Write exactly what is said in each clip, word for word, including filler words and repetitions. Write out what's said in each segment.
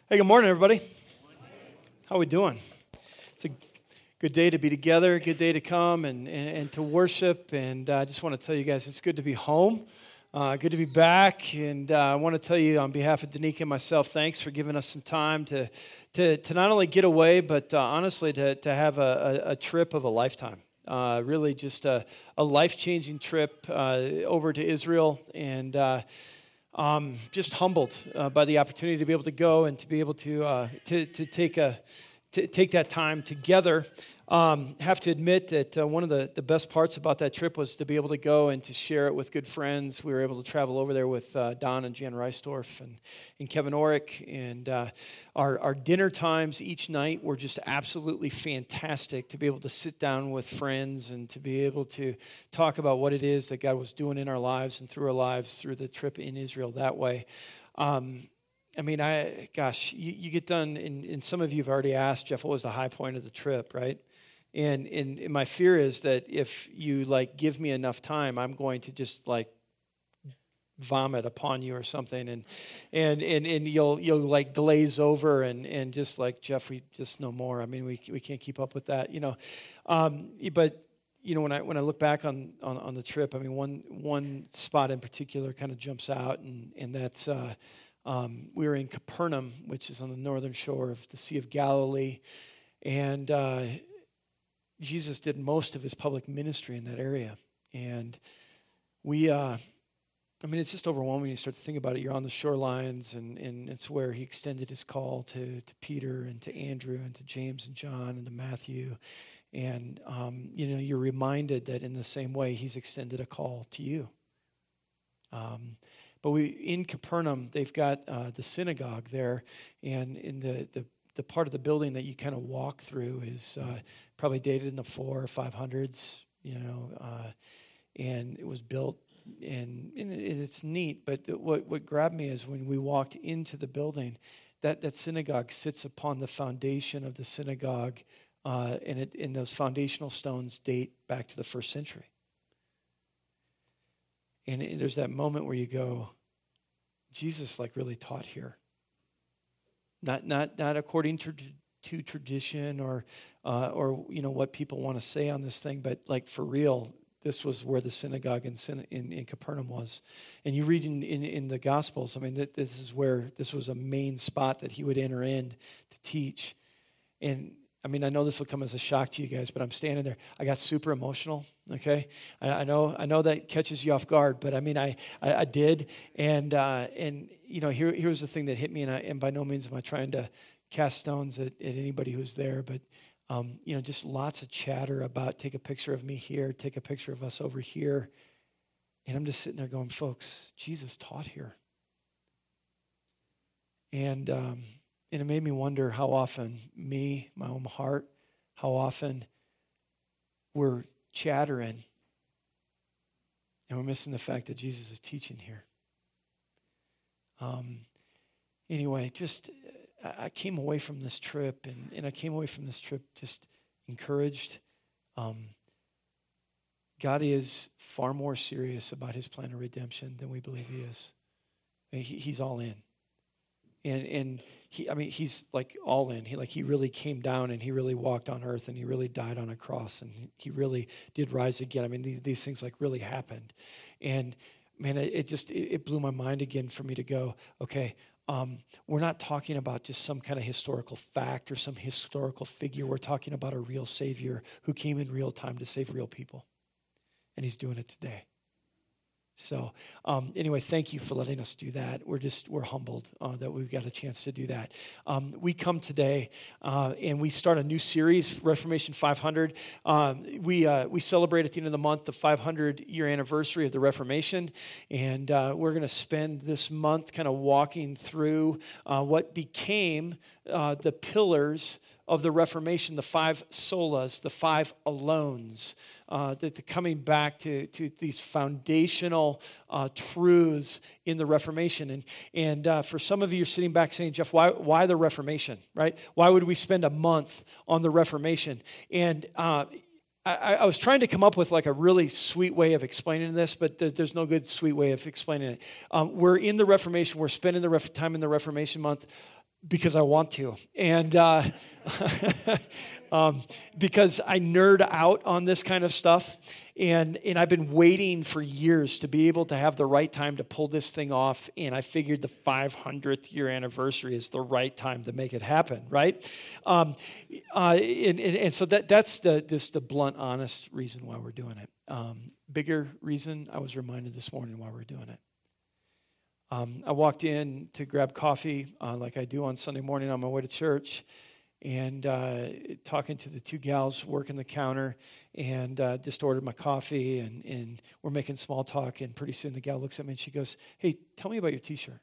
Hey, good morning, everybody. How are we doing? It's a good day to be together, a good day to come and, and, and to worship. And uh, I just want to tell you guys it's good to be home, uh, good to be back. And uh, I want to tell you on behalf of Danica and myself, thanks for giving us some time to to, to not only get away, but uh, honestly to, to have a, a, a trip of a lifetime. Uh, really just a, a life-changing trip uh, over to Israel. And uh, Um, just humbled uh, by the opportunity to be able to go and to be able to uh, to, to take a to take that time together. Um, have to admit that uh, one of the, the best parts about that trip was to be able to go and to share it with good friends. We were able to travel over there with uh, Don and Jan Reisdorf and, and Kevin Orick, and uh, our, our dinner times each night were just absolutely fantastic to be able to sit down with friends and to be able to talk about what it is that God was doing in our lives and through our lives through the trip in Israel that way. Um, I mean, I gosh, you, you get done, and, and some of you have already asked, Jeff, what was the high point of the trip, right? And, and and my fear is that if you like give me enough time, I'm going to just like vomit upon you or something, and and and, and you'll you'll like glaze over and, and just like, Jeff, we just no more. I mean, we we can't keep up with that, you know. Um, but you know, when I when I look back on, on, on the trip, I mean, one one spot in particular kind of jumps out, and and that's uh, um, we were in Capernaum, which is on the northern shore of the Sea of Galilee, and uh, Jesus did most of his public ministry in that area. And we, uh, I mean, it's just overwhelming when you start to think about it. You're on the shorelines, and, and it's where he extended his call to, to Peter and to Andrew and to James and John and to Matthew. And, um, you know, you're reminded that in the same way, he's extended a call to you. Um, but we in Capernaum, they've got uh, the synagogue there, and in the, the the part of the building that you kind of walk through is uh, probably dated in the four or five hundreds, you know, uh, and it was built, and, and it, it's neat. But the, what what grabbed me is when we walked into the building, that that synagogue sits upon the foundation of the synagogue, uh, and it and those foundational stones date back to the first century. And it, there's that moment where you go, Jesus like really taught here. Not not not according to to tradition or uh, or you know what people want to say on this thing, but like for real, this was where the synagogue in in, in Capernaum was. And you read in, in, in the Gospels, I mean, that this is where this was a main spot that he would enter in to teach. And I mean, I know this will come as a shock to you guys, but I'm standing there. I got super emotional. Okay, I, I know, I know that catches you off guard, but I mean, I, I, I did, and uh, and you know, here, here's the thing that hit me, and, I, and by no means am I trying to cast stones at, at anybody who's there, but um, you know, just lots of chatter about take a picture of me here, take a picture of us over here, and I'm just sitting there going, folks, Jesus taught here, and um, and it made me wonder how often me, my own heart, how often we're chattering, and we're missing the fact that Jesus is teaching here. Um, anyway, just I came away from this trip, and, and I came away from this trip just encouraged. Um, God is far more serious about his plan of redemption than we believe he is. I mean, he, he's all in. And and he, I mean, he's like all in. He like he really came down and he really walked on earth and he really died on a cross and he, he really did rise again. I mean, these, these things like really happened, and man, it, it just it, it blew my mind again for me to go, okay, um, we're not talking about just some kind of historical fact or some historical figure. We're talking about a real Savior who came in real time to save real people, and he's doing it today. So um, anyway, thank you for letting us do that. We're just, we're humbled uh, that we've got a chance to do that. Um, we come today uh, and we start a new series, Reformation five hundred. Um, we uh, we celebrate at the end of the month the five hundred year anniversary of the Reformation. And uh, we're going to spend this month kind of walking through uh, what became uh, the pillars of the Reformation, the five solas, the five alones, uh, that the coming back to, to these foundational uh, truths in the Reformation. And and uh, for some of you, you're sitting back saying, Jeff, why why the Reformation, right? Why would we spend a month on the Reformation? And uh, I, I was trying to come up with like a really sweet way of explaining this, but there, there's no good sweet way of explaining it. Um, we're in the Reformation. We're spending the ref- time in the Reformation month because I want to. And uh, um, because I nerd out on this kind of stuff. And, and I've been waiting for years to be able to have the right time to pull this thing off. And I figured the five hundredth year anniversary is the right time to make it happen, right? Um, uh, and, and, and so that that's the this the blunt, honest reason why we're doing it. Um, bigger reason, I was reminded this morning why we're doing it. Um, I walked in to grab coffee uh, like I do on Sunday morning on my way to church, and uh, talking to the two gals working the counter, and uh, just ordered my coffee, and, and we're making small talk, and pretty soon the gal looks at me and she goes, "Hey, tell me about your T-shirt."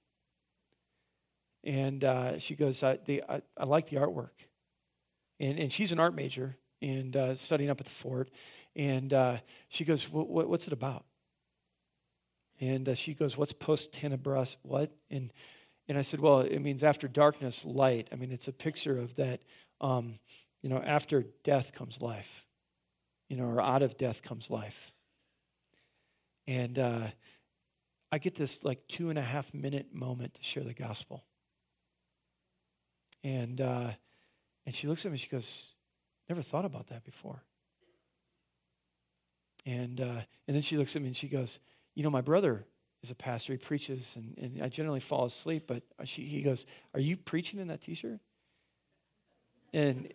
And uh, she goes, I, the, I, I like the artwork. And, and she's an art major and uh, studying up at the Fort, and uh, she goes, what, what's it about? And uh, she goes, "What's post-tenebras?" What? And and I said, "Well, it means after darkness, light." I mean, it's a picture of that, um, you know, after death comes life, you know, or out of death comes life. And uh, I get this like two and a half minute moment to share the gospel. And uh, and she looks at me, she goes, "Never thought about that before." And uh, and then she looks at me and she goes, "You know, my brother is a pastor. He preaches, and, and I generally fall asleep. But she, he goes, 'Are you preaching in that T-shirt?'" And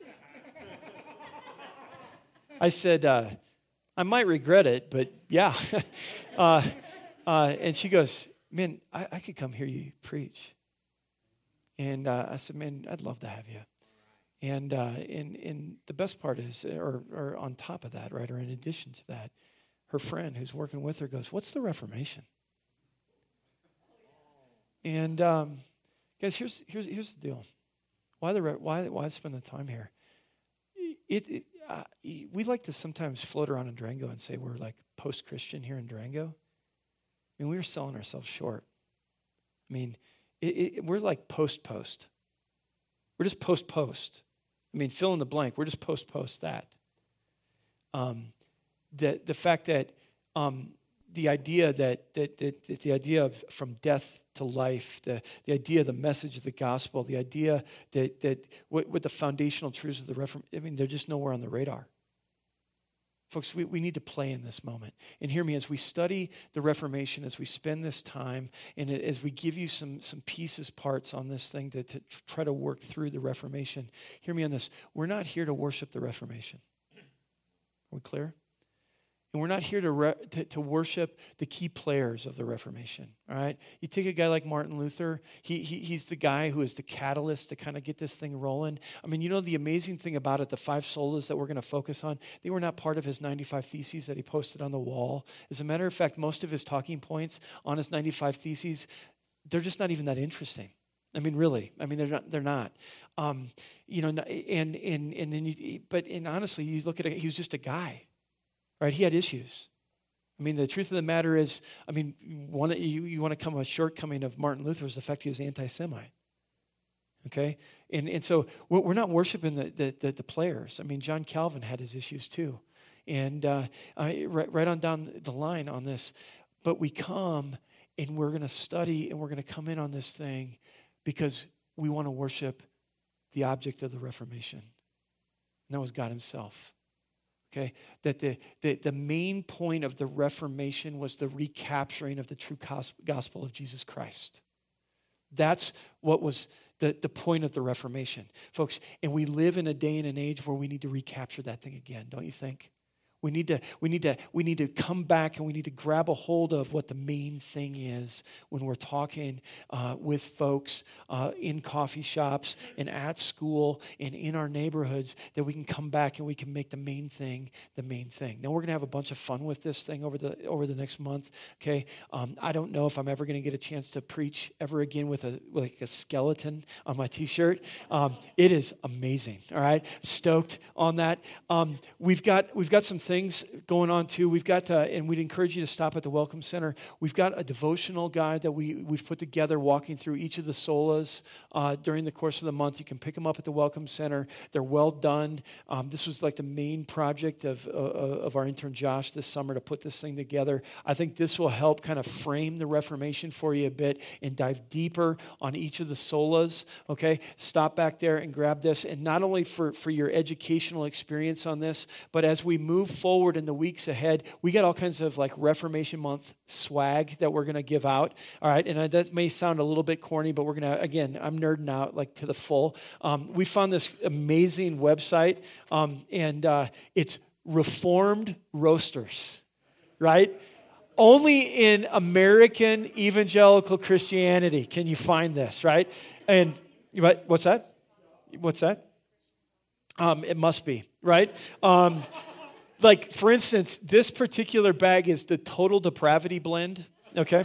I said, uh, "I might regret it, but yeah." uh, uh, and she goes, "Man, I, I could come hear you preach." And uh, I said, "Man, I'd love to have you." And uh, and and the best part is, or or on top of that, right, or in addition to that, her friend who's working with her goes, "What's the Reformation?" And um, guys, here's here's here's the deal. Why the why why spend the time here? It, it uh, we like to sometimes float around in Durango and say we're like post-Christian here in Durango. I mean, we were selling ourselves short. I mean, it, it, we're like post-post. We're just post-post. I mean, fill in the blank. We're just post-post that. Um, the the fact that um, the idea that, that that that the idea of from death to life, the the idea of the message of the gospel, the idea that that what, what the foundational truths of the Reformation, I mean, they're just nowhere on the radar. Folks, we, we need to play in this moment. And hear me, as we study the Reformation, as we spend this time, and as we give you some, some pieces, parts on this thing to, to try to work through the Reformation, hear me on this. We're not here to worship the Reformation. Are we clear? And we're not here to, re, to to worship the key players of the Reformation, all right? You take a guy like Martin Luther. He, he He's the guy who is the catalyst to kind of get this thing rolling. I mean, you know, the amazing thing about it, the five solas that we're going to focus on, they were not part of his ninety-five theses that he posted on the wall. As a matter of fact, most of his talking points on his ninety-five theses, they're just not even that interesting. I mean, really. I mean, they're not. They're not. Um, you know, and and and then, you, but and honestly, you look at it, he was just a guy. Right, he had issues. I mean, the truth of the matter is, I mean, one you, you want to come a shortcoming of Martin Luther was the fact he was anti-Semite. Okay, and and so we're, we're not worshiping the, the the the players. I mean, John Calvin had his issues too, and uh, I, right right on down the line on this. But we come and we're going to study and we're going to come in on this thing because we want to worship the object of the Reformation, and that was God Himself. Okay, that the, the, the main point of the Reformation was the recapturing of the true gospel of Jesus Christ. That's what was the, the point of the Reformation. Folks, and we live in a day and an age where we need to recapture that thing again, don't you think? We need to we need to we need to come back and we need to grab a hold of what the main thing is when we're talking uh, with folks uh, in coffee shops and at school and in our neighborhoods, that we can come back and we can make the main thing the main thing. Now we're gonna have a bunch of fun with this thing over the over the next month. Okay, um, I don't know if I'm ever gonna get a chance to preach ever again with a like a skeleton on my T-shirt. Um, it is amazing. All right, stoked on that. Um, we've got we've got some things going on too. We've got, uh, and we'd encourage you to stop at the Welcome Center. We've got a devotional guide that we, we've put together walking through each of the solas uh, during the course of the month. You can pick them up at the Welcome Center. They're well done. Um, this was like the main project of, uh, of our intern Josh this summer to put this thing together. I think this will help kind of frame the Reformation for you a bit and dive deeper on each of the solas, okay? Stop back there and grab this, and not only for, for your educational experience on this, but as we move forward in the weeks ahead, we got all kinds of like Reformation Month swag that we're going to give out, all right? And that may sound a little bit corny, but we're going to, again, I'm nerding out like to the full. Um, we found this amazing website, um, and uh, it's Reformed Roasters, right? Only in American evangelical Christianity can you find this, right? And what, what's that? What's that? Um, it must be, right? Um, like, for instance, this particular bag is the Total Depravity Blend, okay?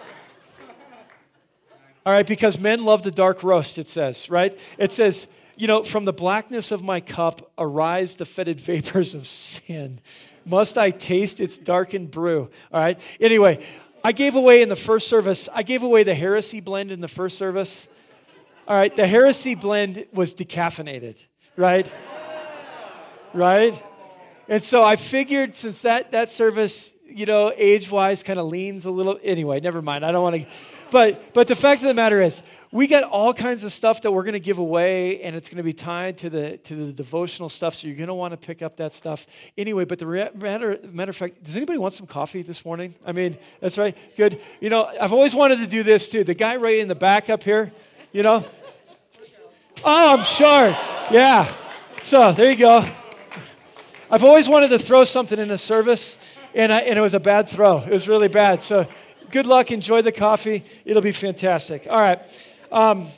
All right, because men love the dark roast, it says, right? It says, you know, from the blackness of my cup arise the fetid vapors of sin. Must I taste its darkened brew? All right. Anyway, I gave away in the first service, I gave away the Heresy Blend in the first service. All right. The Heresy Blend was decaffeinated, right? Right? And so I figured since that, that service, you know, age-wise kind of leans a little. Anyway, never mind. I don't want to. But, but the fact of the matter is, we got all kinds of stuff that we're going to give away, and it's going to be tied to the to the devotional stuff, so you're going to want to pick up that stuff. Anyway, but the re- matter, matter of fact, does anybody want some coffee this morning? I mean, that's right. Good. You know, I've always wanted to do this, too. The guy right in the back up here, you know. Oh, I'm sure. Yeah. So, there you go. I've always wanted to throw something in a service, and, I, and it was a bad throw. It was really bad. So, good luck. Enjoy the coffee. It'll be fantastic. All right. Um,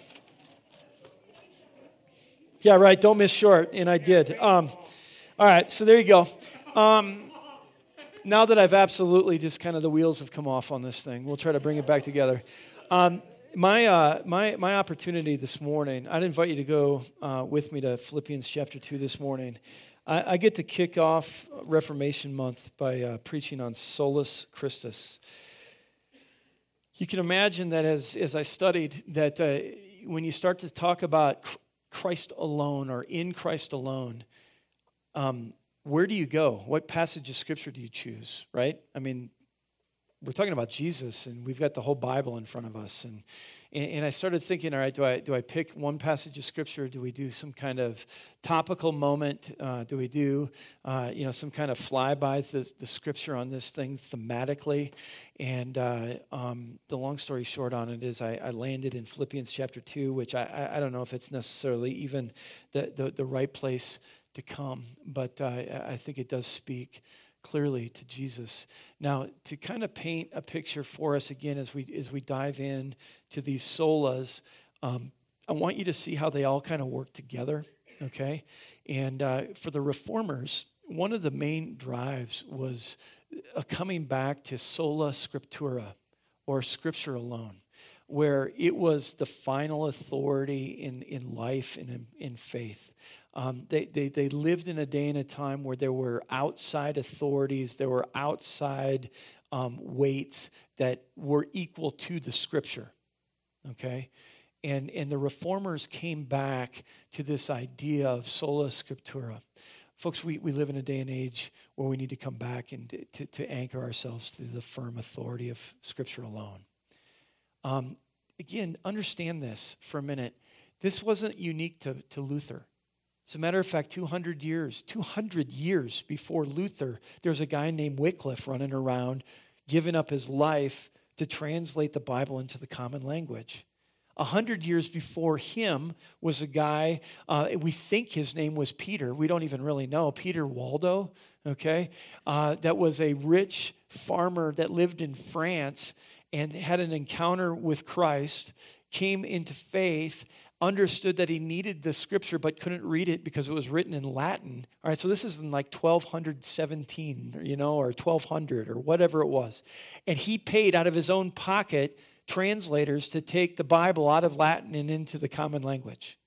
yeah, right. Don't miss short. And I did. Um, all right. So there you go. Um, now that I've absolutely just kind of the wheels have come off on this thing, we'll try to bring it back together. Um, my, uh, my, my opportunity this morning, I'd invite you to go uh, with me to Philippians chapter two this morning. I, I get to kick off Reformation Month by uh, preaching on Solus Christus. You can imagine that as, as I studied, that uh, when you start to talk about Christ alone or in Christ alone, um, where do you go? What passage of Scripture do you choose, right? I mean, we're talking about Jesus, and we've got the whole Bible in front of us. And, and, and I started thinking, all right, do I do I pick one passage of Scripture? Do we do some kind of topical moment? Uh, do we do, uh, you know, some kind of flyby the, the Scripture on this thing thematically? And uh, um, the long story short on it is I, I landed in Philippians chapter two, which I, I, I don't know if it's necessarily even the, the, the right place to come, but uh, I think it does speak clearly to Jesus. Now, to kind of paint a picture for us again as we as we dive in to these solas, um, I want you to see how they all kind of work together, okay? And uh, for the reformers, one of the main drives was a coming back to sola scriptura, or Scripture alone, where it was the final authority in, in life and in, in faith. Um, they, they, they lived in a day and a time where there were outside authorities, there were outside um, weights that were equal to the Scripture, okay? And, and the reformers came back to this idea of sola scriptura. Folks, we, we live in a day and age where we need to come back and to, to anchor ourselves to the firm authority of Scripture alone. Um, again, understand this for a minute. This wasn't unique to, to Luther. As a matter of fact, two hundred years, two hundred years before Luther, there's a guy named Wycliffe running around giving up his life to translate the Bible into the common language. A hundred years before him was a guy, uh, we think his name was Peter. We don't even really know. Peter Waldo, okay? Uh, that was a rich farmer that lived in France and had an encounter with Christ, came into faith, understood that he needed the Scripture but couldn't read it because it was written in Latin. All right, so this is in like twelve seventeen, you know, or twelve hundred or whatever it was. And he paid out of his own pocket translators to take the Bible out of Latin and into the common language.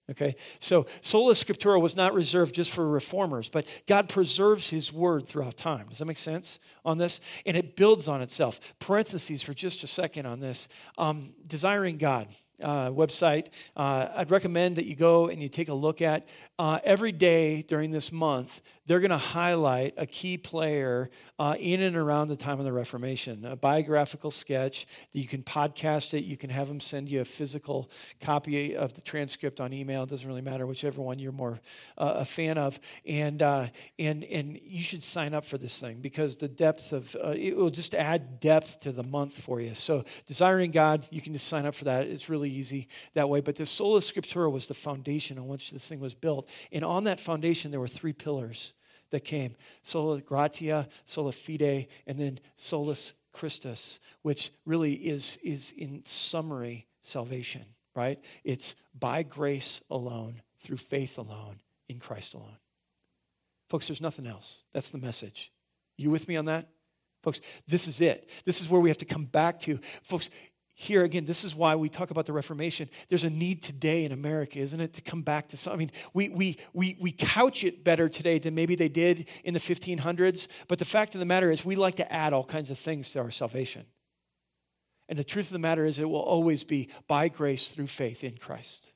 Okay, so sola scriptura was not reserved just for reformers, but God preserves his word throughout time. Does that make sense on this? And it builds on itself. Parentheses for just a second on this. Um, Desiring God uh, website, uh, I'd recommend that you go and you take a look at. Uh, every day during this month, they're going to highlight a key player uh, in and around the time of the Reformation, a biographical sketch that you can podcast it. You can have them send you a physical copy of the transcript on email. It doesn't really matter, whichever one you're more uh, a fan of. And uh, and and you should sign up for this thing because the depth of uh, it will just add depth to the month for you. So Desiring God, you can just sign up for that. It's really easy that way. But the Sola Scriptura was the foundation on which this thing was built. And on that foundation, there were three pillars that came. Sola Gratia, Sola Fide, and then Solus Christus, which really is, is in summary, salvation, right? It's by grace alone, through faith alone, in Christ alone. Folks, there's nothing else. That's the message. You with me on that? Folks, this is it. This is where we have to come back to. Folks, here again, this is why we talk about the Reformation. There's a need today in America, isn't it, to come back to some. I mean, we we we we couch it better today than maybe they did in the fifteen hundreds. But the fact of the matter is, we like to add all kinds of things to our salvation. And the truth of the matter is, it will always be by grace through faith in Christ.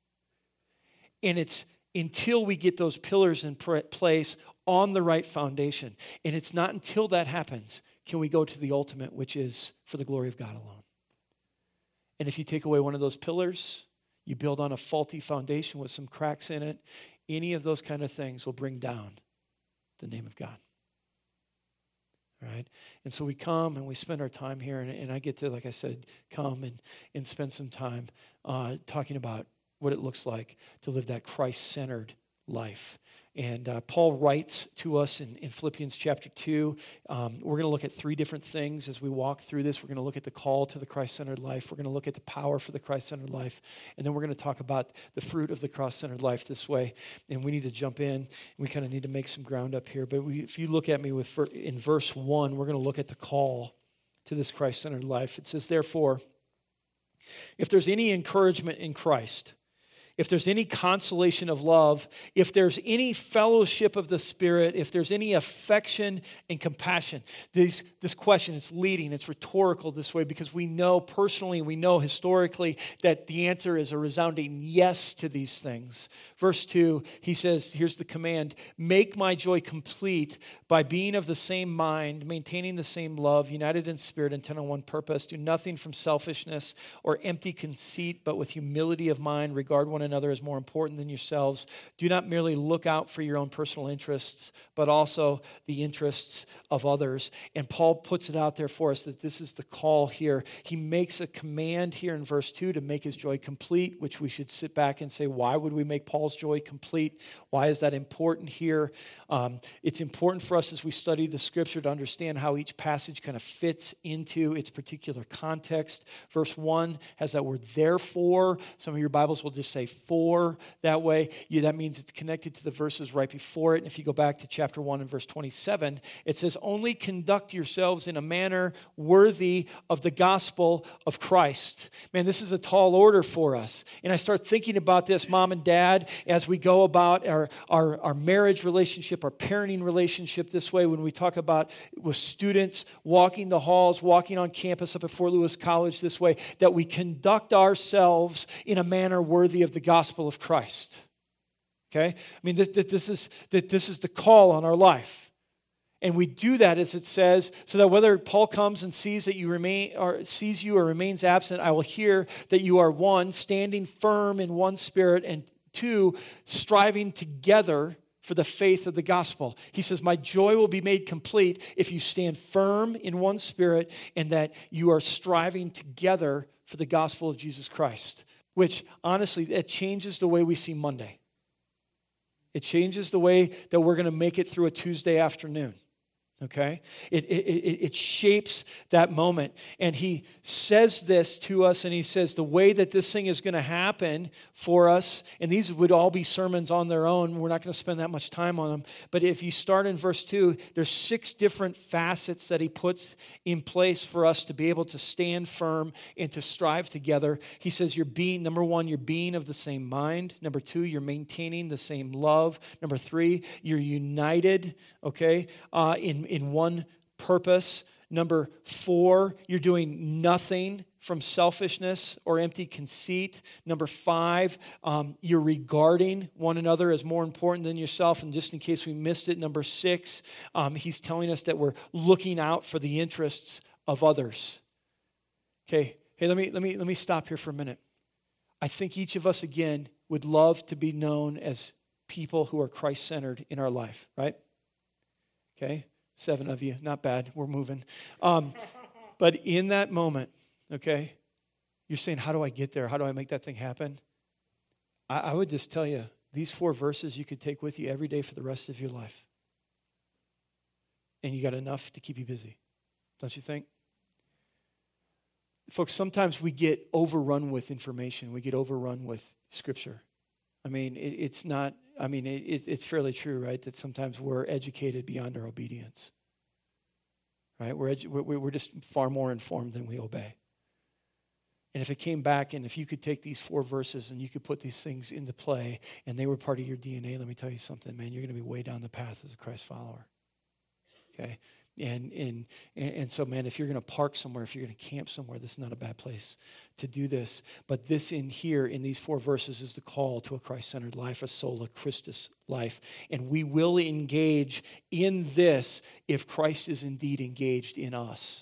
And it's until we get those pillars in place on the right foundation. And it's not until that happens can we go to the ultimate, which is for the glory of God alone. And if you take away one of those pillars, you build on a faulty foundation with some cracks in it, any of those kind of things will bring down the name of God. All right? And so we come and we spend our time here, and, and I get to, like I said, come and, and spend some time uh, talking about what it looks like to live that Christ-centered life. And uh, Paul writes to us in, in Philippians chapter two. Um, we're going to look at three different things as we walk through this. We're going to look at the call to the Christ-centered life. We're going to look at the power for the Christ-centered life. And then we're going to talk about the fruit of the cross-centered life this way. And we need to jump in. We kind of need to make some ground up here. But we, if you look at me with in verse one, we're going to look at the call to this Christ-centered life. It says, therefore, if there's any encouragement in Christ, if there's any consolation of love, if there's any fellowship of the Spirit, if there's any affection and compassion. These, this question, it's leading, it's rhetorical this way because we know personally, we know historically that the answer is a resounding yes to these things. Verse two, he says, here's the command, make my joy complete by being of the same mind, maintaining the same love, united in spirit, intent on one purpose. Do nothing from selfishness or empty conceit, but with humility of mind, regard one another another is more important than yourselves. Do not merely look out for your own personal interests, but also the interests of others. And Paul puts it out there for us that this is the call here. He makes a command here in verse two to make his joy complete, which we should sit back and say, why would we make Paul's joy complete? Why is that important here? Um, it's important for us as we study the Scripture to understand how each passage kind of fits into its particular context. Verse one has that word therefore. Some of your Bibles will just say for that way. Yeah, that means it's connected to the verses right before it. And if you go back to chapter one and verse twenty-seven, it says, only conduct yourselves in a manner worthy of the gospel of Christ. Man, this is a tall order for us. And I start thinking about this, mom and dad, as we go about our, our, our marriage relationship, our parenting relationship this way, when we talk about with students walking the halls, walking on campus up at Fort Lewis College this way, that we conduct ourselves in a manner worthy of the gospel of Christ. Okay? I mean, that, that, this is, that this is the call on our life. And we do that, as it says, so that whether Paul comes and sees that you remain, or sees you or remains absent, I will hear that you are one, standing firm in one spirit, and two, striving together for the faith of the gospel. He says, my joy will be made complete if you stand firm in one spirit and that you are striving together for the gospel of Jesus Christ. Which, honestly, it changes the way we see Monday. It changes the way that we're going to make it through a Tuesday afternoon. Okay? It, it, it, it shapes that moment. And he says this to us, and he says the way that this thing is going to happen for us, and these would all be sermons on their own. We're not going to spend that much time on them. But if you start in verse two, there's six different facets that he puts in place for us to be able to stand firm and to strive together. He says you're being, number one, you're being of the same mind. Number two, you're maintaining the same love. Number three, you're united, okay, uh, in in one purpose. Number four, you're doing nothing from selfishness or empty conceit. Number five, um, you're regarding one another as more important than yourself. And just in case we missed it, number six, um, he's telling us that we're looking out for the interests of others. Okay, hey, let me let me let me stop here for a minute. I think each of us again would love to be known as people who are Christ-centered in our life, right? Okay. Seven of you, not bad. We're moving. Um, but in that moment, okay, you're saying, how do I get there? How do I make that thing happen? I, I would just tell you, these four verses you could take with you every day for the rest of your life. And you got enough to keep you busy, don't you think? Folks, sometimes we get overrun with information. We get overrun with Scripture. I mean, it, it's not, I mean, it, it, it's fairly true, right, that sometimes we're educated beyond our obedience, right? We're, edu- we're, we're just far more informed than we obey. And if it came back, and if you could take these four verses and you could put these things into play, and they were part of your D N A, let me tell you something, man, you're going to be way down the path as a Christ follower, okay? And, and and so, man, if you're going to park somewhere, if you're going to camp somewhere, this is not a bad place to do this. But this in here, in these four verses, is the call to a Christ-centered life, a sola Christus life. And we will engage in this if Christ is indeed engaged in us.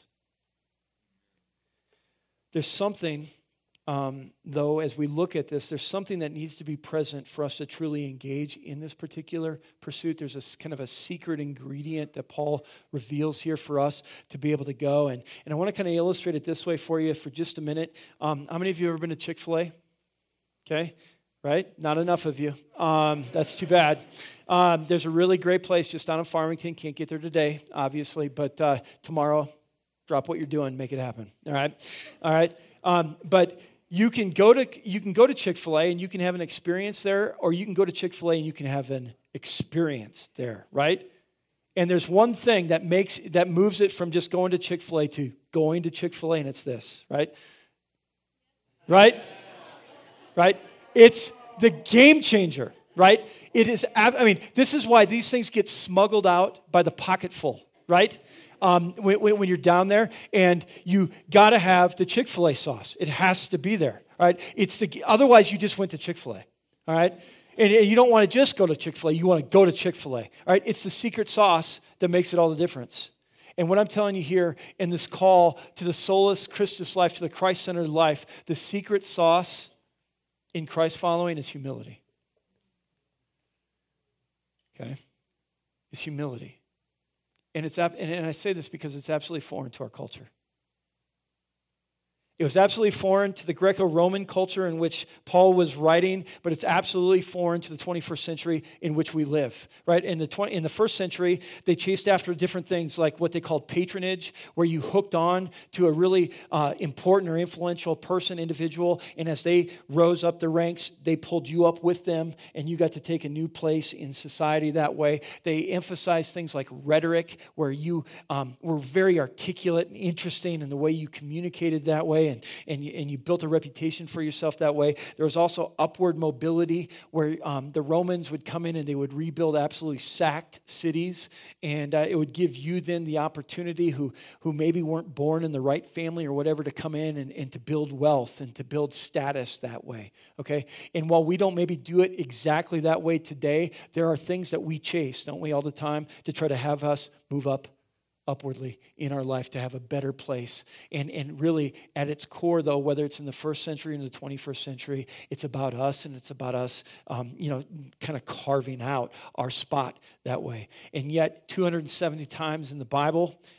There's something, um, though, as we look at this, there's something that needs to be present for us to truly engage in this particular pursuit. There's a kind of a secret ingredient that Paul reveals here for us to be able to go. And, and I want to kind of illustrate it this way for you for just a minute. Um, how many of you have ever been to Chick-fil-A? Okay, right? Not enough of you. Um, that's too bad. Um, there's a really great place just down in Farmington. Can't get there today, obviously, but uh, tomorrow, drop what you're doing, make it happen. All right? All right? Um, but You can go to you can go to Chick-fil-A and you can have an experience there, or you can go to Chick-fil-A and you can have an experience there, right? And there's one thing that makes that moves it from just going to Chick-fil-A to going to Chick-fil-A, and it's this, right? Right? Right? It's the game changer, right? It is. I mean, this is why these things get smuggled out by the pocketful, right? Um, when, when you're down there, and you got to have the Chick-fil-A sauce. It has to be there, all right? It's the, otherwise, you just went to Chick-fil-A, all right? And, and you don't want to just go to Chick-fil-A. You want to go to Chick-fil-A, all right? It's the secret sauce that makes it all the difference. And what I'm telling you here in this call to the solus Christus life, to the Christ-centered life, the secret sauce in Christ following is humility, okay? It's humility. And it's and I say this because it's absolutely foreign to our culture. It was absolutely foreign to the Greco-Roman culture in which Paul was writing, but it's absolutely foreign to the twenty-first century in which we live, right? In the twenty, in the first century, they chased after different things like what they called patronage, where you hooked on to a really uh, important or influential person, individual, and as they rose up the ranks, they pulled you up with them, and you got to take a new place in society that way. They emphasized things like rhetoric, where you um, were very articulate and interesting in the way you communicated that way. And, and, you, and you built a reputation for yourself that way. There was also upward mobility, where um, the Romans would come in and they would rebuild absolutely sacked cities, and uh, it would give you then the opportunity, who who maybe weren't born in the right family or whatever, to come in and, and to build wealth and to build status that way, okay? And while we don't maybe do it exactly that way today, there are things that we chase, don't we, all the time, to try to have us move up upwardly in our life, to have a better place. And and really at its core, though, whether it's in the first century or in the twenty-first century, it's about us, and it's about us, um, you know, kind of carving out our spot that way. And yet two hundred seventy times in the Bible,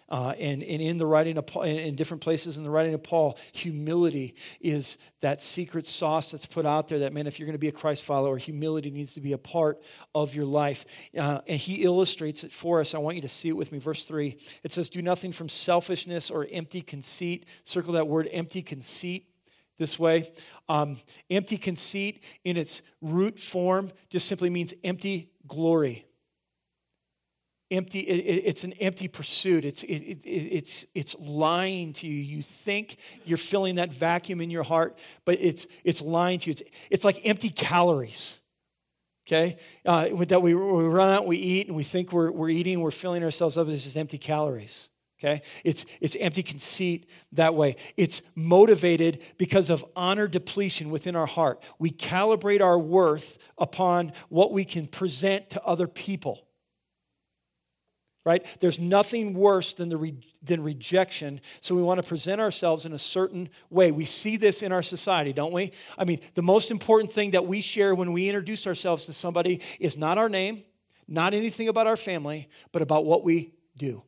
Uh, and, and in the writing of Paul, in, in different places in the writing of Paul, humility is that secret sauce that's put out there that, man, if you're going to be a Christ follower, humility needs to be a part of your life. Uh, and he illustrates it for us. I want you to see it with me. Verse three, it says, do nothing from selfishness or empty conceit. Circle that word, empty conceit. This way, um, empty conceit in its root form just simply means empty glory. Empty, it, it's an empty pursuit. It's it, it, it's it's lying to you. You think you're filling that vacuum in your heart, but it's it's lying to you. It's it's like empty calories. Okay, uh, that we, we run out, we eat, and we think we're we're eating, we're filling ourselves up. It's just empty calories. Okay, it's it's empty conceit that way. It's motivated because of honor depletion within our heart. We calibrate our worth upon what we can present to other people. Right? There's nothing worse than the re- than rejection, so we want to present ourselves in a certain way. We see this in our society, don't we? I mean, the most important thing that we share when we introduce ourselves to somebody is not our name, not anything about our family, but about what we do.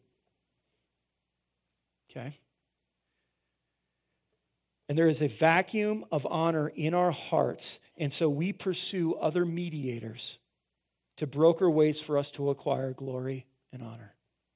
Okay? And there is a vacuum of honor in our hearts, and so we pursue other mediators to broker ways for us to acquire glory and honor.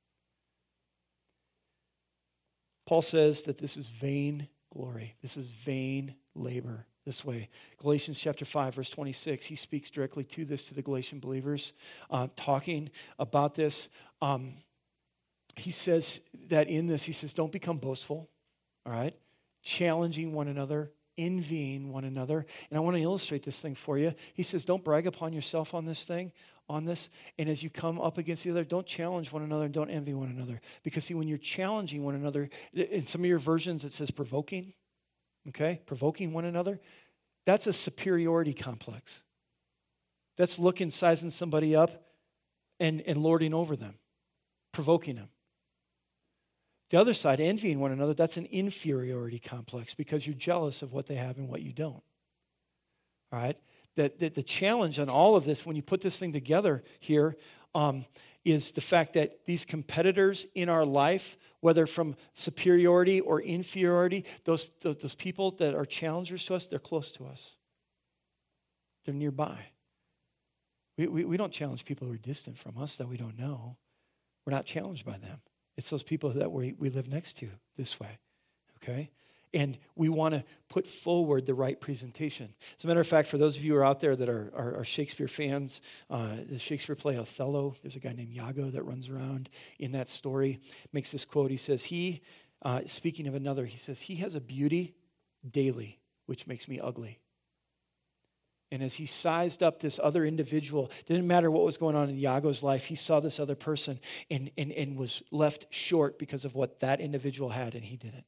Paul says that this is vain glory. This is vain labor this way. Galatians chapter five, verse twenty-six, he speaks directly to this, to the Galatian believers, uh, talking about this. Um, he says that in this, he says, don't become boastful, all right? Challenging one another, envying one another. And I want to illustrate this thing for you. He says, don't brag upon yourself on this thing. on this. And as you come up against the other, don't challenge one another and don't envy one another. Because see, when you're challenging one another, in some of your versions it says provoking, okay? Provoking one another. That's a superiority complex. That's looking, sizing somebody up and, and lording over them, provoking them. The other side, envying one another, that's an inferiority complex because you're jealous of what they have and what you don't. All right? The, the, the challenge on all of this, when you put this thing together here, um, is the fact that these competitors in our life, whether from superiority or inferiority, those, those, those people that are challengers to us, they're close to us. They're nearby. We, we, we don't challenge people who are distant from us that we don't know. We're not challenged by them. It's those people that we, we live next to this way, okay? And we want to put forward the right presentation. As a matter of fact, for those of you who are out there that are, are, are Shakespeare fans, uh, the Shakespeare play Othello, there's a guy named Iago that runs around in that story, makes this quote. He says, he, uh, speaking of another, he says, he has a beauty daily, which makes me ugly. And as he sized up this other individual, didn't matter what was going on in Iago's life, he saw this other person and, and, and was left short because of what that individual had, and he didn't.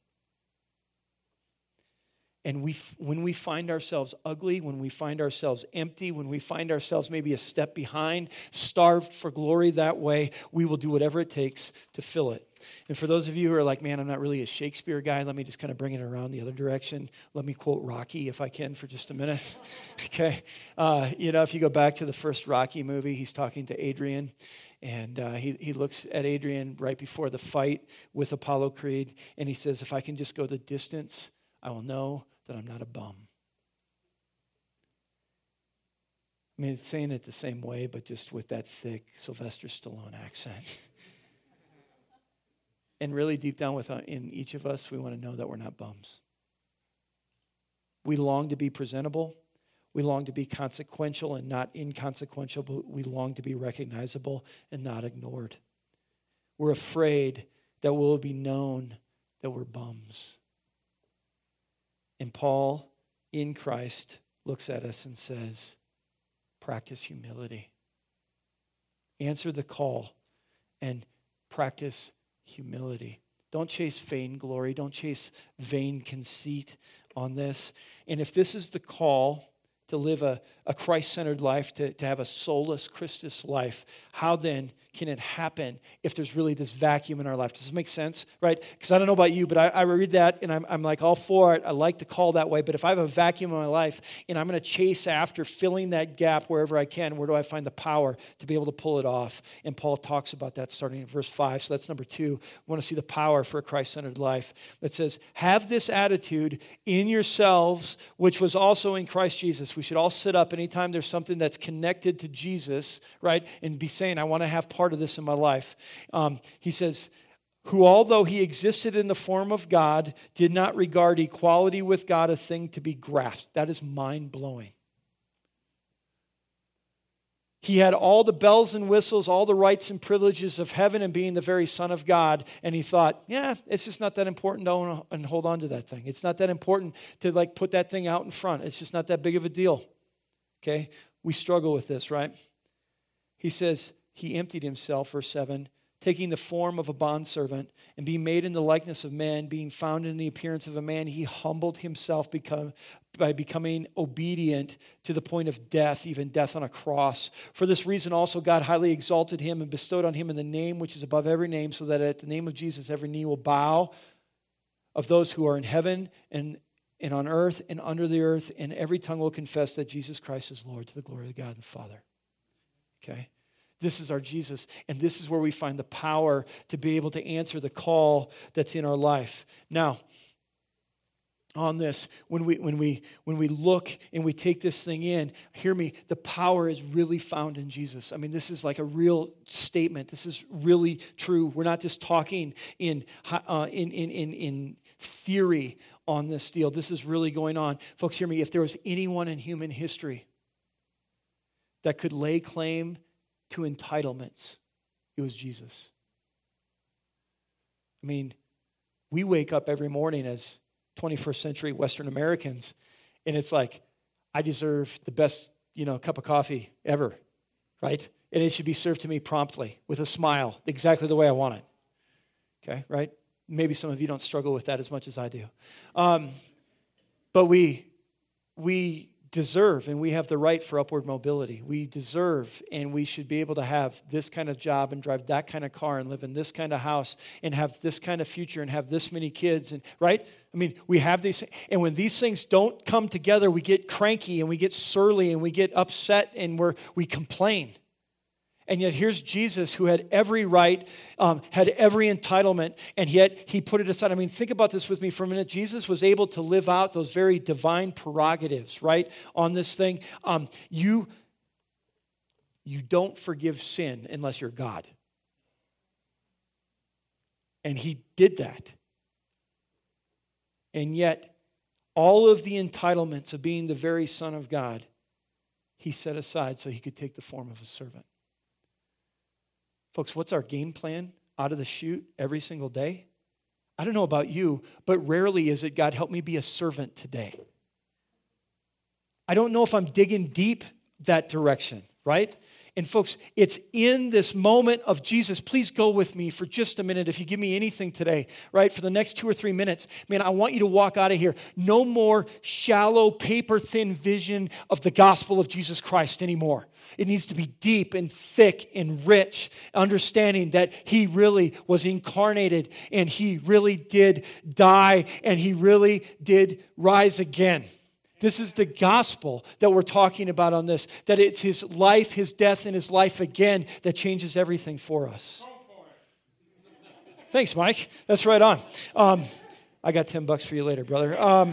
And we, when we find ourselves ugly, when we find ourselves empty, when we find ourselves maybe a step behind, starved for glory that way, we will do whatever it takes to fill it. And for those of you who are like, man, I'm not really a Shakespeare guy, let me just kind of bring it around the other direction. Let me quote Rocky, if I can, for just a minute. Okay. Uh, you know, if you go back to the first Rocky movie, he's talking to Adrian. And uh, he, he looks at Adrian right before the fight with Apollo Creed. And he says, if I can just go the distance, I will know that I'm not a bum. I mean, it's saying it the same way, but just with that thick Sylvester Stallone accent. And really deep down within each of us, we want to know that we're not bums. We long to be presentable. We long to be consequential and not inconsequential, but we long to be recognizable and not ignored. We're afraid that we'll be known that we're bums. And Paul, in Christ, looks at us and says, practice humility. Answer the call and practice humility. Don't chase vain glory. Don't chase vain conceit on this. And if this is the call to live a, a Christ-centered life, to, to have a solus Christus life, how then can it happen if there's really this vacuum in our life? Does this make sense? Right? Because I don't know about you, but I, I read that and I'm, I'm like all for it. I like the call that way. But if I have a vacuum in my life and I'm going to chase after filling that gap wherever I can, where do I find the power to be able to pull it off? And Paul talks about that starting in verse five. So that's number two. We want to see the power for a Christ-centered life. That says, have this attitude in yourselves, which was also in Christ Jesus. We should all sit up anytime there's something that's connected to Jesus, right? And be saying, I want to have part of this in my life. Um, he says, who although he existed in the form of God, did not regard equality with God a thing to be grasped. That is mind-blowing. He had all the bells and whistles, all the rights and privileges of heaven and being the very Son of God. And he thought, yeah, it's just not that important to own and hold on to that thing. It's not that important to like put that thing out in front. It's just not that big of a deal. Okay? We struggle with this, right? He says, he emptied himself, verse seven, taking the form of a bondservant and being made in the likeness of man, being found in the appearance of a man, he humbled himself become, by becoming obedient to the point of death, even death on a cross. For this reason also God highly exalted him and bestowed on him in the name which is above every name, so that at the name of Jesus every knee will bow, of those who are in heaven and, and on earth and under the earth, and every tongue will confess that Jesus Christ is Lord, to the glory of God the Father. Okay? This is our Jesus, and this is where we find the power to be able to answer the call that's in our life. Now, on this, when we when we when we look and we take this thing in, hear me, the power is really found in Jesus. I mean, this is like a real statement. This is really true. We're not just talking in uh, in in in in theory on this deal. This is really going on. Folks, hear me. If there was anyone in human history that could lay claim to entitlements, it was Jesus. I mean, we wake up every morning as twenty-first century Western Americans, and it's like, I deserve the best, you know, cup of coffee ever, right? And it should be served to me promptly with a smile, exactly the way I want it. Okay, right? Maybe some of you don't struggle with that as much as I do. Um, but we, we deserve and we have the right for upward mobility. We deserve and we should be able to have this kind of job and drive that kind of car and live in this kind of house and have this kind of future and have this many kids, and right? I mean, we have these, and when these things don't come together, we get cranky and we get surly and we get upset and we're, we complain. And yet here's Jesus, who had every right, um, had every entitlement, and yet he put it aside. I mean, think about this with me for a minute. Jesus was able to live out those very divine prerogatives, right, on this thing. Um, you, you don't forgive sin unless you're God. And he did that. And yet, all of the entitlements of being the very Son of God, he set aside so he could take the form of a servant. Folks, what's our game plan out of the chute every single day? I don't know about you, but rarely is it, God, help me be a servant today. I don't know if I'm digging deep that direction, right? And folks, it's in this moment of Jesus. Please go with me for just a minute if you give me anything today, right? For the next two or three minutes. Man, I want you to walk out of here. No more shallow, paper-thin vision of the gospel of Jesus Christ anymore. It needs to be deep and thick and rich, understanding that he really was incarnated and he really did die and he really did rise again. This is the gospel that we're talking about on this, that it's his life, his death, and his life again that changes everything for us. Thanks, Mike. That's right on. Um, I got ten bucks for you later, brother. Um,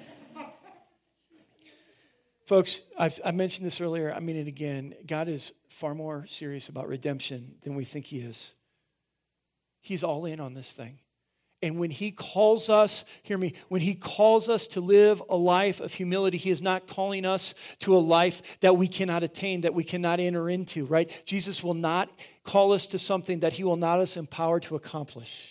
folks, I've, I mentioned this earlier. I mean it again. God is far more serious about redemption than we think he is. He's all in on this thing. And when he calls us, hear me, when he calls us to live a life of humility, he is not calling us to a life that we cannot attain, that we cannot enter into, right? Jesus will not call us to something that he will not us empowered to accomplish.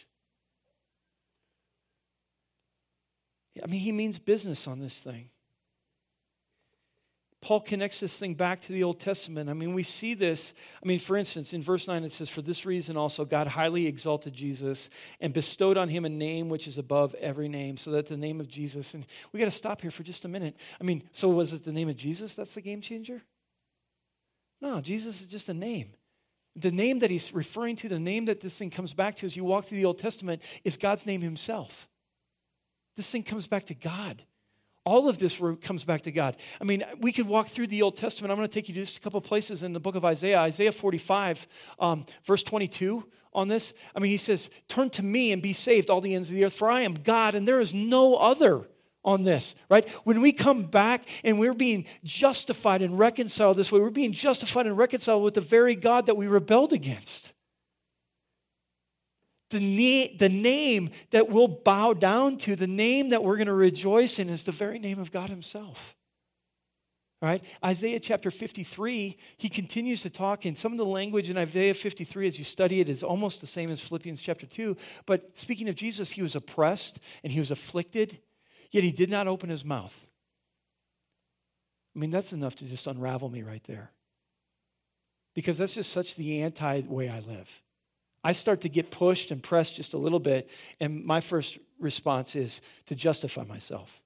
I mean, he means business on this thing. Paul connects this thing back to the Old Testament. I mean, we see this. I mean, for instance, in verse nine, it says, "For this reason also God highly exalted Jesus and bestowed on him a name which is above every name," so that the name of Jesus, and we got to stop here for just a minute. I mean, so was it the name of Jesus that's the game changer? No, Jesus is just a name. The name that he's referring to, the name that this thing comes back to as you walk through the Old Testament is God's name himself. This thing comes back to God. All of this comes back to God. I mean, we could walk through the Old Testament. I'm going to take you to just a couple of places in the book of Isaiah. Isaiah forty-five, um, verse twenty-two on this. I mean, he says, "Turn to me and be saved, all the ends of the earth, for I am God, and there is no other." On this, right? When we come back and we're being justified and reconciled this way, we're being justified and reconciled with the very God that we rebelled against. The, na- the name that we'll bow down to, the name that we're going to rejoice in is the very name of God himself. All right? Isaiah chapter fifty-three, he continues to talk, and some of the language in Isaiah fifty-three as you study it is almost the same as Philippians chapter two. But speaking of Jesus, he was oppressed and he was afflicted, yet he did not open his mouth. I mean, that's enough to just unravel me right there. Because that's just such the anti-way I live. I start to get pushed and pressed just a little bit, and my first response is to justify myself.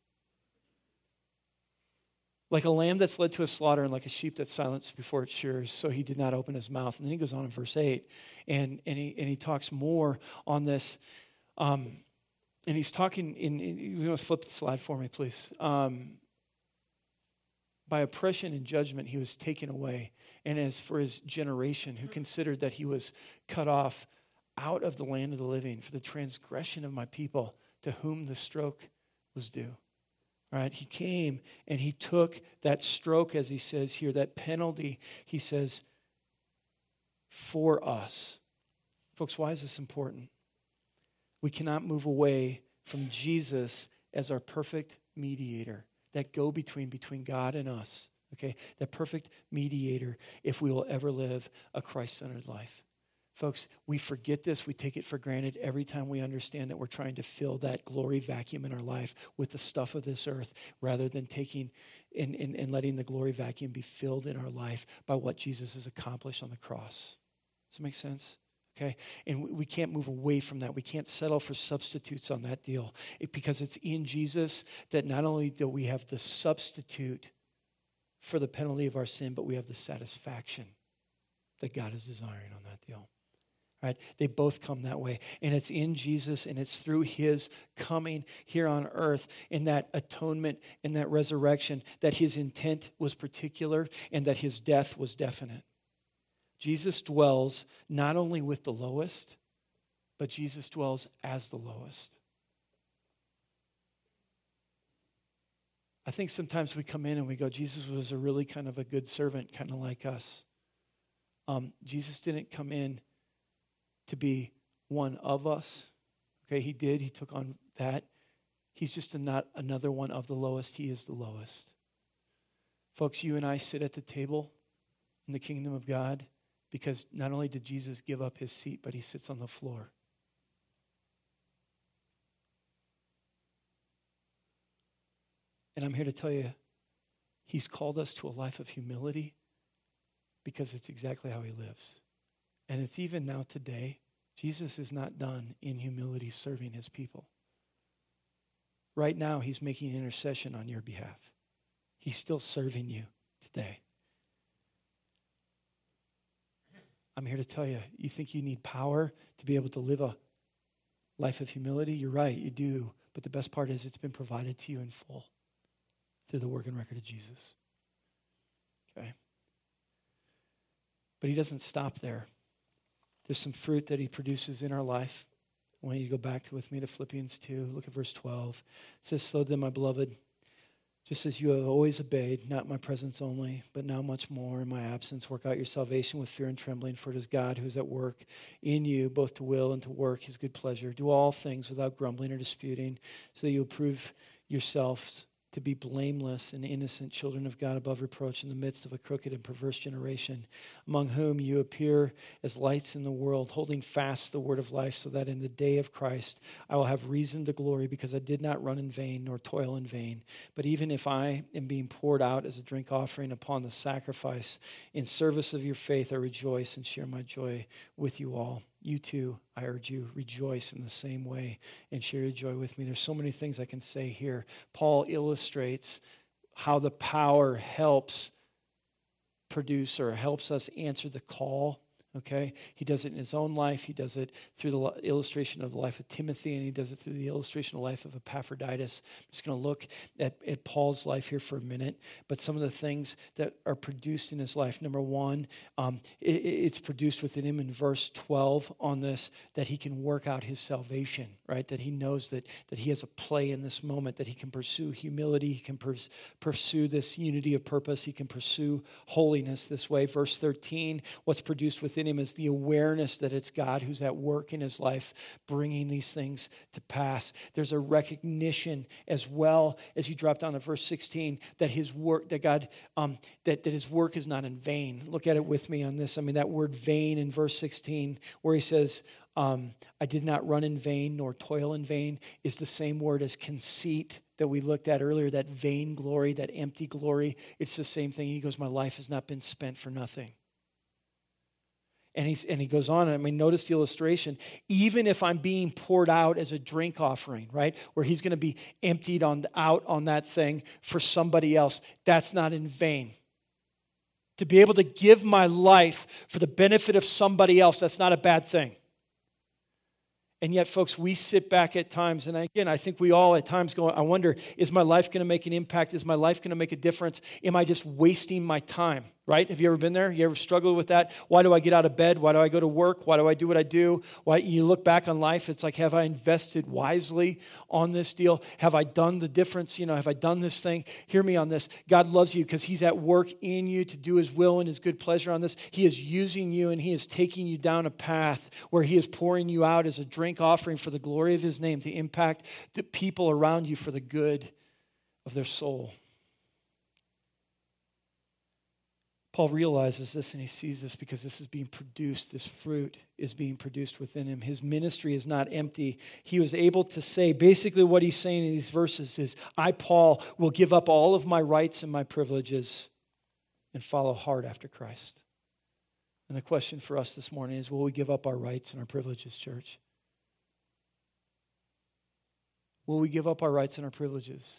Like a lamb that's led to a slaughter and like a sheep that's silenced before its shearers, so he did not open his mouth. And then he goes on in verse eight, and, and, he, and he talks more on this. Um, and he's talking, in, in you want to flip the slide for me, please. Um, by oppression and judgment, he was taken away. And as for his generation, who considered that he was cut off out of the land of the living for the transgression of my people, to whom the stroke was due. Right? He came and he took that stroke, as he says here, that penalty, he says, for us. Folks, why is this important? We cannot move away from Jesus as our perfect mediator, that go-between between God and us, okay? That perfect mediator if we will ever live a Christ-centered life. Folks, we forget this. We take it for granted every time we understand that we're trying to fill that glory vacuum in our life with the stuff of this earth rather than taking and, and, and letting the glory vacuum be filled in our life by what Jesus has accomplished on the cross. Does that make sense? Okay, and we can't move away from that. We can't settle for substitutes on that deal it, because it's in Jesus that not only do we have the substitute for the penalty of our sin, but we have the satisfaction that God is desiring on that deal. Right? They both come that way. And it's in Jesus, and it's through his coming here on earth in that atonement, in that resurrection, that his intent was particular and that his death was definite. Jesus dwells not only with the lowest, but Jesus dwells as the lowest. I think sometimes we come in and we go, Jesus was a really kind of a good servant, kind of like us. Um, Jesus didn't come in to be one of us. Okay, he did. He took on that. He's just a not another one of the lowest. He is the lowest. Folks, you and I sit at the table in the kingdom of God because not only did Jesus give up his seat, but he sits on the floor. And I'm here to tell you, he's called us to a life of humility because it's exactly how he lives. And it's even now today, Jesus is not done in humility serving his people. Right now, he's making intercession on your behalf. He's still serving you today. I'm here to tell you, you think you need power to be able to live a life of humility? You're right, you do. But the best part is it's been provided to you in full through the work and record of Jesus. Okay? But he doesn't stop there. There's some fruit that he produces in our life. I want you to go back to, with me to Philippians two. Look at verse twelve. It says, "So then, my beloved, just as you have always obeyed, not in my presence only, but now much more in my absence, work out your salvation with fear and trembling, for it is God who is at work in you, both to will and to work his good pleasure. Do all things without grumbling or disputing, so that you will prove yourselves to be blameless and innocent children of God above reproach in the midst of a crooked and perverse generation, among whom you appear as lights in the world, holding fast the word of life, so that in the day of Christ I will have reason to glory, because I did not run in vain nor toil in vain. But even if I am being poured out as a drink offering upon the sacrifice in service of your faith, I rejoice and share my joy with you all. You too, I urge you, rejoice in the same way and share your joy with me. There's so many things I can say here. Paul illustrates how the power helps produce or helps us answer the call. Okay, he does it in his own life. He does it through the illustration of the life of Timothy, and he does it through the illustration of the life of Epaphroditus. I'm just going to look at, at Paul's life here for a minute, but some of the things that are produced in his life. Number one, um, it, it's produced within him in verse twelve on this, that he can work out his salvation, right? That he knows that, that he has a play in this moment, that he can pursue humility, he can pers- pursue this unity of purpose, he can pursue holiness this way. Verse thirteen, what's produced within him is the awareness that it's God who's at work in his life, bringing these things to pass. There's a recognition as well, as you drop down to verse sixteen, that his work, that God, um, that, that his work is not in vain. Look at it with me on this. I mean, that word vain in verse sixteen, where he says, um, I did not run in vain nor toil in vain, is the same word as conceit that we looked at earlier, that vain glory, that empty glory. It's the same thing. He goes, my life has not been spent for nothing. And, he's, and he goes on, I mean, notice the illustration. Even if I'm being poured out as a drink offering, right, where he's going to be emptied on out on that thing for somebody else, that's not in vain. To be able to give my life for the benefit of somebody else, that's not a bad thing. And yet, folks, we sit back at times, and again, I think we all at times go, I wonder, is my life going to make an impact? Is my life going to make a difference? Am I just wasting my time, right? Have you ever been there? You ever struggled with that? Why do I get out of bed? Why do I go to work? Why do I do what I do? Why you look back on life, it's like, have I invested wisely on this deal? Have I done the difference? You know, have I done this thing? Hear me on this. God loves you because he's at work in you to do his will and his good pleasure on this. He is using you, and he is taking you down a path where he is pouring you out as a drink offering for the glory of his name, to impact the people around you for the good of their soul. Paul realizes this, and he sees this because this is being produced. This fruit is being produced within him. His ministry is not empty. He was able to say, basically what he's saying in these verses is, I, Paul, will give up all of my rights and my privileges and follow hard after Christ. And the question for us this morning is, will we give up our rights and our privileges, church? Will we give up our rights and our privileges?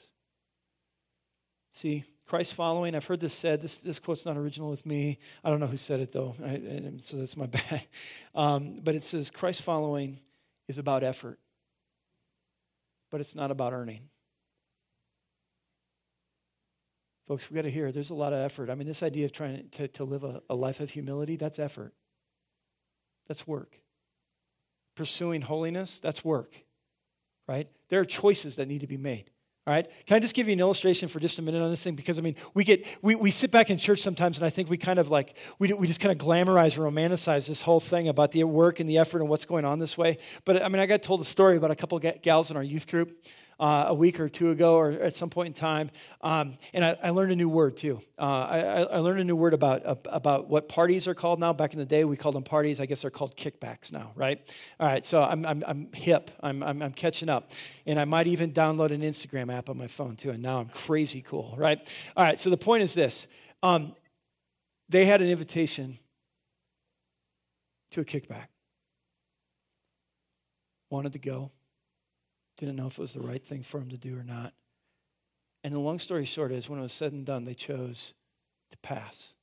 See, Christ following, I've heard this said, this, this quote's not original with me. I don't know who said it, though, right? And so that's my bad. Um, but it says, Christ following is about effort, but it's not about earning. Folks, we've got to hear, there's a lot of effort. I mean, this idea of trying to, to live a, a life of humility, that's effort. That's work. Pursuing holiness, that's work. Right? There are choices that need to be made. All right? Can I just give you an illustration for just a minute on this thing? Because, I mean, we get we, we sit back in church sometimes, and I think we kind of like, we, we just kind of glamorize or romanticize this whole thing about the work and the effort and what's going on this way. But, I mean, I got told a story about a couple of gals in our youth group uh, a week or two ago, or at some point in time, um, and I, I learned a new word, too. Uh, I, I learned a new word about, uh, about what parties are called now. Back in the day, we called them parties. I guess they're called kickbacks now, right? All right, so I'm I'm, I'm hip. I'm, I'm I'm catching up. And I might even download an Instagram app on my phone, too, and now I'm crazy cool, right? All right, so the point is this. Um, they had an invitation to a kickback. Wanted to go. Didn't know if it was the right thing for them to do or not. And the long story short is, when it was said and done, they chose to pass.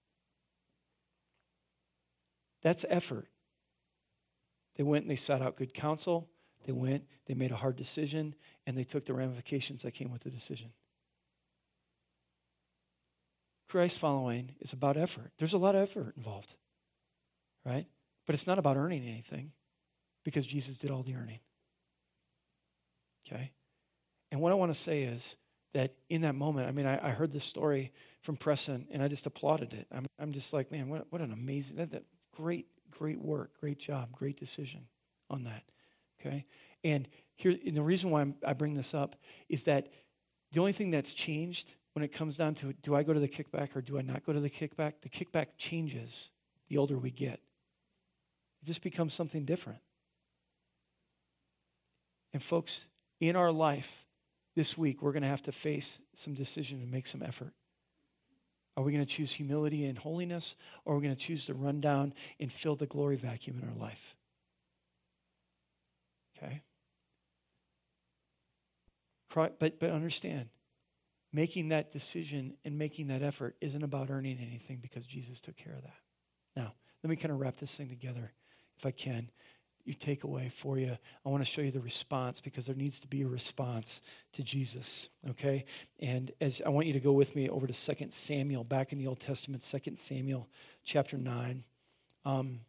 That's effort. They went and they sought out good counsel. They went, they made a hard decision, and they took the ramifications that came with the decision. Christ following is about effort. There's a lot of effort involved, right? But it's not about earning anything, because Jesus did all the earning. Okay? And what I want to say is that in that moment, I mean, I, I heard this story from Preston, and I just applauded it. I'm, I'm just like, man, what, what an amazing, that, that great, great work, great job, great decision on that. Okay? And here, and the reason why I'm, I bring this up is that The only thing that's changed when it comes down to, do I go to the kickback or do I not go to the kickback? The kickback changes the older we get. It just becomes something different. And folks, in our life this week, we're going to have to face some decision and make some effort. Are we going to choose humility and holiness, or are we going to choose to run down and fill the glory vacuum in our life? Okay? But, but understand, making that decision and making that effort isn't about earning anything, because Jesus took care of that. Now, let me kind of wrap this thing together, if I can. Your takeaway for you, I want to show you the response, because there needs to be a response to Jesus, okay? And as I want you to go with me over to Second Samuel, back in the Old Testament, Second Samuel chapter nine. Um,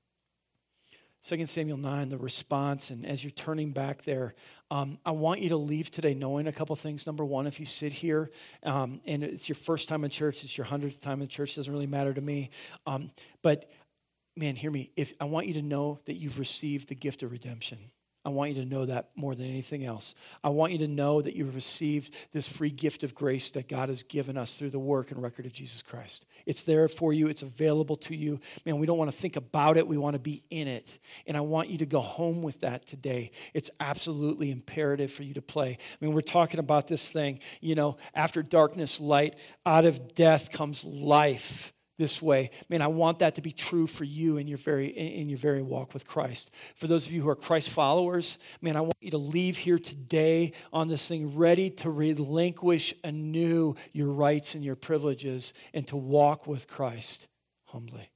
Second Samuel nine, the response, and as you're turning back there, um, I want you to leave today knowing a couple things. Number one, if you sit here um, and it's your first time in church, it's your hundredth time in church, doesn't really matter to me, um, but man, hear me. If I want you to know that you've received the gift of redemption. I want you to know that more than anything else. I want you to know that you've received this free gift of grace that God has given us through the work and record of Jesus Christ. It's there for you. It's available to you. Man, we don't want to think about it. We want to be in it. And I want you to go home with that today. It's absolutely imperative for you to play. I mean, we're talking about this thing, you know, after darkness, light, out of death comes life. This way, man, I want that to be true for you in your very in your very walk with Christ. For those of you who are Christ followers, man, I want you to leave here today on this thing ready to relinquish anew your rights and your privileges and to walk with Christ humbly.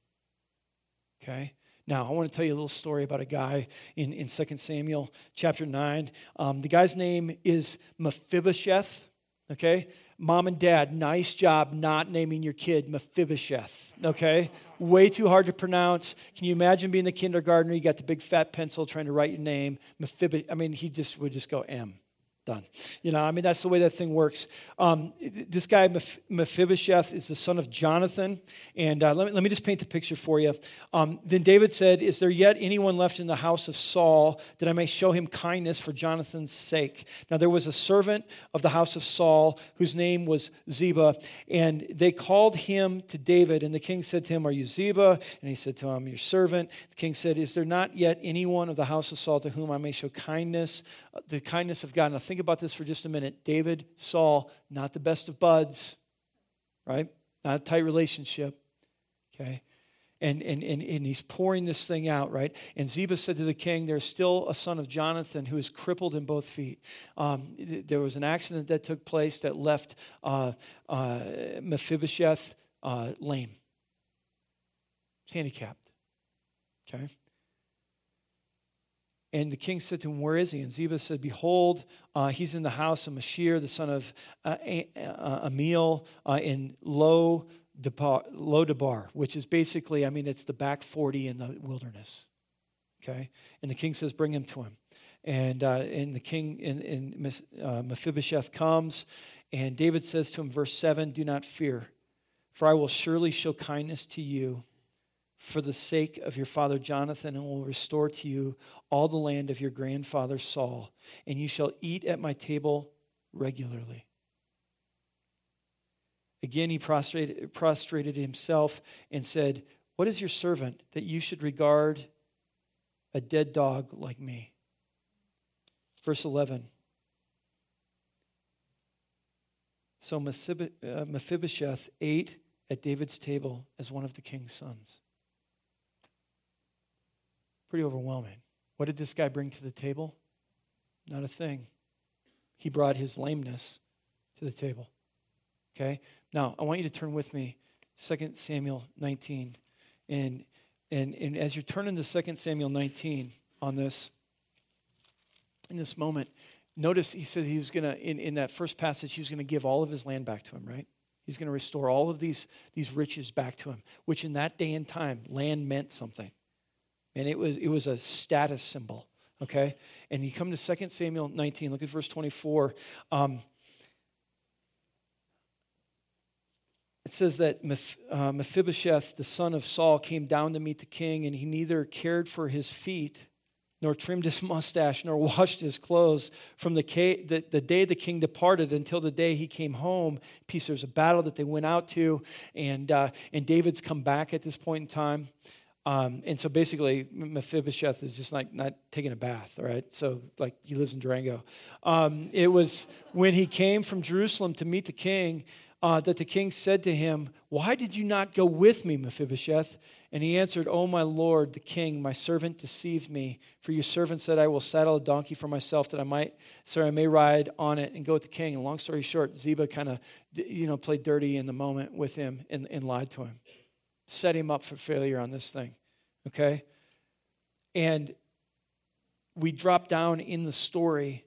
Okay? Now, I want to tell you a little story about a guy in, in Second Samuel chapter nine. Um, the guy's name is Mephibosheth. Okay? Mom and dad, nice job not naming your kid Mephibosheth, okay? Way too hard to pronounce. Can you imagine being the kindergartner? You got the big fat pencil trying to write your name. Mephibosheth. I mean, he just would just go M. Done. You know, I mean, that's the way that thing works. Um, this guy, Mephibosheth, is the son of Jonathan. And uh, let, me, let me just paint the picture for you. Um, then David said, is there yet anyone left in the house of Saul that I may show him kindness for Jonathan's sake? Now, there was a servant of the house of Saul whose name was Ziba. And they called him to David. And the king said to him, are you Ziba? And he said to him, your servant. The king said, is there not yet anyone of the house of Saul to whom I may show kindness, uh, the kindness of God? Now, think about this for just a minute. David, Saul, not the best of buds, right? Not a tight relationship, okay? And, and, and, and he's pouring this thing out, right? And Ziba said to the king, there's still a son of Jonathan who is crippled in both feet. Um, there was an accident that took place that left uh, uh, Mephibosheth uh, lame. He's handicapped, okay? And the king said to him, where is he? And Ziba said, behold, uh, he's in the house of Mashir, the son of uh, uh, Amiel, uh, in Lo Debar, which is basically, I mean, it's the back forty in the wilderness. Okay? And the king says, bring him to him. And, uh, and the king, in, in uh, Mephibosheth comes, and David says to him, verse seven, do not fear, for I will surely show kindness to you for the sake of your father Jonathan, and will restore to you all the land of your grandfather Saul, and you shall eat at my table regularly. Again, he prostrated, prostrated himself and said, what is your servant that you should regard a dead dog like me? Verse eleven. So Mephibosheth ate at David's table as one of the king's sons. Pretty overwhelming. What did this guy bring to the table? Not a thing. He brought his lameness to the table. Okay? Now, I want you to turn with me, Second Samuel nineteen. And, and, and as you're turning to Second Samuel nineteen on this, in this moment, notice he said he was going to, in, in that first passage, he was going to give all of his land back to him, right? He's going to restore all of these, these riches back to him, which in that day and time, land meant something. And it was it was a status symbol, okay? And you come to Second Samuel nineteen, look at verse twenty-four. Um, it says that Meph, uh, Mephibosheth, the son of Saul, came down to meet the king, and he neither cared for his feet nor trimmed his mustache, nor washed his clothes from the, ca- the, the day the king departed until the day he came home. Peace, there's a battle that they went out to, and, uh, and David's come back at this point in time. Um, and so basically, Mephibosheth is just like not taking a bath, all right? So like he lives in Durango. Um, it was when he came from Jerusalem to meet the king uh, that the king said to him, "Why did you not go with me, Mephibosheth?" And he answered, "Oh, my lord, the king, my servant deceived me. For your servant said, I will saddle a donkey for myself that I might, so I may ride on it and go with the king." And long story short, Ziba kind of, you know, played dirty in the moment with him and, and lied to him. Set him up for failure on this thing, okay? And we drop down in the story,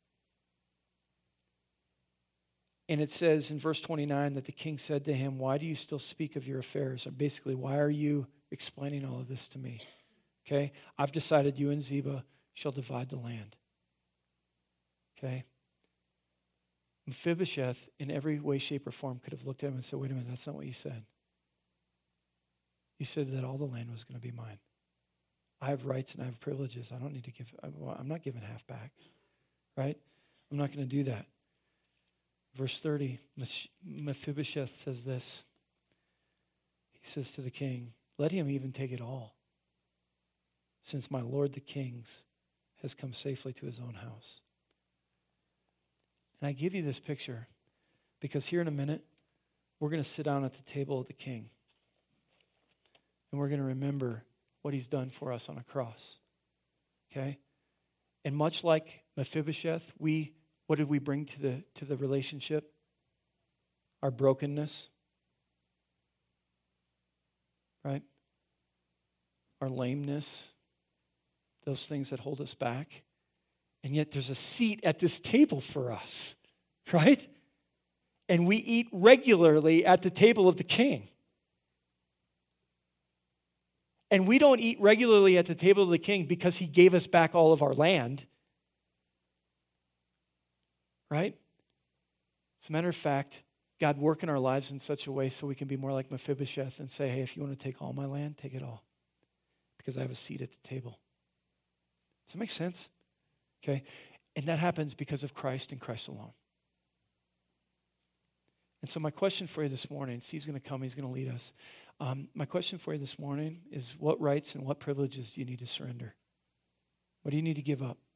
and it says in verse twenty-nine that the king said to him, "Why do you still speak of your affairs?" Or basically, why are you explaining all of this to me? Okay? I've decided you and Ziba shall divide the land. Okay? Mephibosheth, in every way, shape, or form, could have looked at him and said, "Wait a minute, that's not what you said. You said that all the land was going to be mine. I have rights and I have privileges. I don't need to give, I'm not giving half back." Right? I'm not going to do that. Verse thirty, Mephibosheth says this. He says to the king, "Let him even take it all, since my lord the king's has come safely to his own house." And I give you this picture because here in a minute, we're going to sit down at the table of the king. And we're going to remember what he's done for us on a cross. Okay? And much like Mephibosheth, we what did we bring to the to the relationship? Our brokenness. Right? Our lameness. Those things that hold us back. And yet there's a seat at this table for us. Right? And we eat regularly at the table of the king. And we don't eat regularly at the table of the king because he gave us back all of our land. Right? As a matter of fact, God work in our lives in such a way so we can be more like Mephibosheth and say, "Hey, if you want to take all my land, take it all. Because I have a seat at the table." Does that make sense? Okay? And that happens because of Christ and Christ alone. And so my question for you this morning, Steve's going to come, he's going to lead us. Um, my question for you this morning is, what rights and what privileges do you need to surrender? What do you need to give up?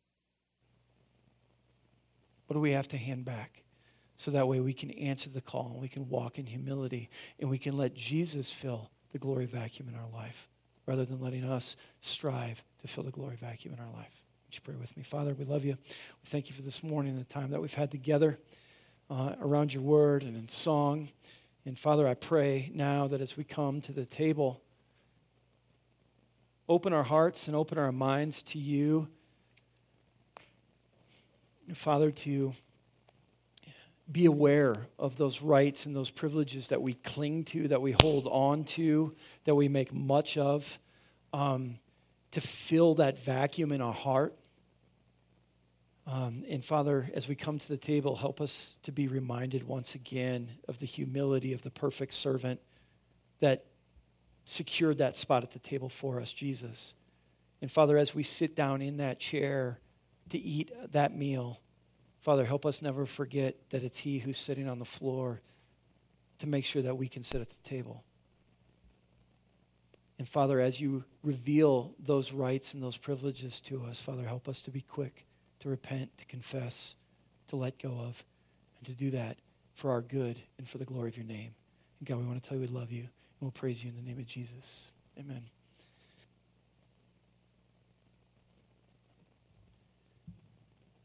What do we have to hand back? So that way we can answer the call and we can walk in humility and we can let Jesus fill the glory vacuum in our life rather than letting us strive to fill the glory vacuum in our life. Would you pray with me? Father, we love you. We thank you for this morning and the time that we've had together uh, around your word and in song. And Father, I pray now that as we come to the table, open our hearts and open our minds to you. And Father, to be aware of those rights and those privileges that we cling to, that we hold on to, that we make much of, um, to fill that vacuum in our heart. Um, and Father, as we come to the table, help us to be reminded once again of the humility of the perfect servant that secured that spot at the table for us, Jesus. And Father, as we sit down in that chair to eat that meal, Father, help us never forget that it's He who's sitting on the floor to make sure that we can sit at the table. And Father, as you reveal those rights and those privileges to us, Father, help us to be quick to repent, to confess, to let go of, and to do that for our good and for the glory of your name. And God, we want to tell you we love you, and we'll praise you in the name of Jesus. Amen.